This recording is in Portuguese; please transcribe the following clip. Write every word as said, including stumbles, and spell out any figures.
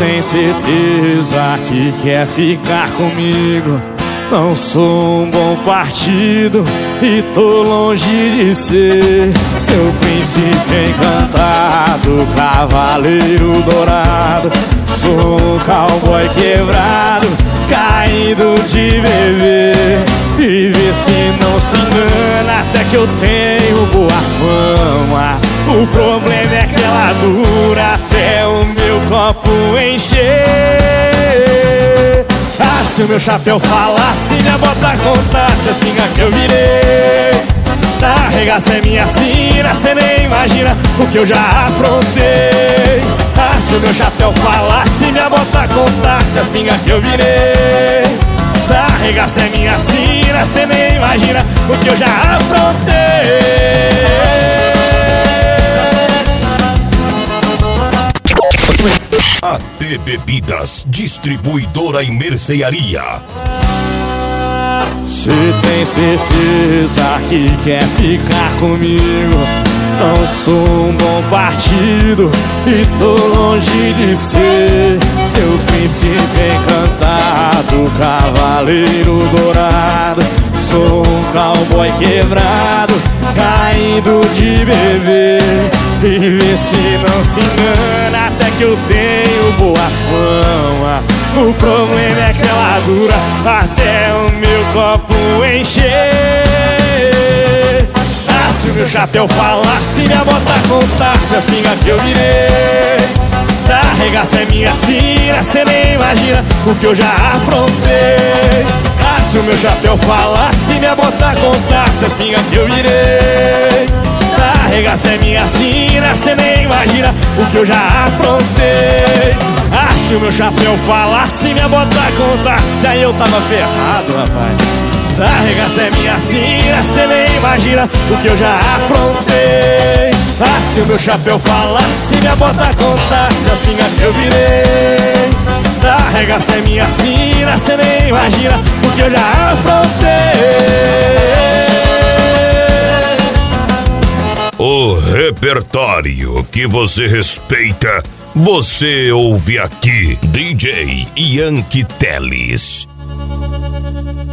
tem certeza que quer ficar comigo, não sou um bom partido e tô longe de ser seu príncipe encantado, cavaleiro dourado. Sou um cowboy quebrado, caído de beber. E vê se não se engana, até que eu tenho boa fama. O problema é que ela dura até o meu copo encher. Ah, se o meu chapéu falasse, minha bota contasse as pingas que eu virei. A regaça é minha sina, cê nem imagina o que eu já aprontei. Ah, se o meu chapéu falasse, minha bota contasse as pingas que eu virei. A regaça é minha sina, cê nem imagina o que eu já aprontei. A T Bebidas, distribuidora e mercearia. Se tem certeza que quer ficar comigo, não sou um bom partido e tô longe de ser seu príncipe encantado, cavaleiro dourado. Sou um cowboy quebrado, caído de beber. E vê se não se engana, até que eu tenho boa fama. O problema é que ela dura até o meu copo encher. Ah, se o meu chapéu falasse, minha bota contasse as pingas que eu virei. A regaça é minha sina, cê nem imagina o que eu já aprontei. Ah, se o meu chapéu falasse, minha bota contasse as pingas que eu virei. A regaça é minha sina, cê nem imagina o que eu já aprontei. Ah, se o meu chapéu falasse, minha bota contasse, aí eu tava ferrado, rapaz. A regaça é minha sina, cê nem imagina o que eu já aprontei. Ah, se o meu chapéu falasse, minha bota contasse as pingas que eu virei. A regaça é minha sina, cê nem imagina o que eu já aprontei. O repertório que você respeita, você ouve aqui. D J Yankee Teles.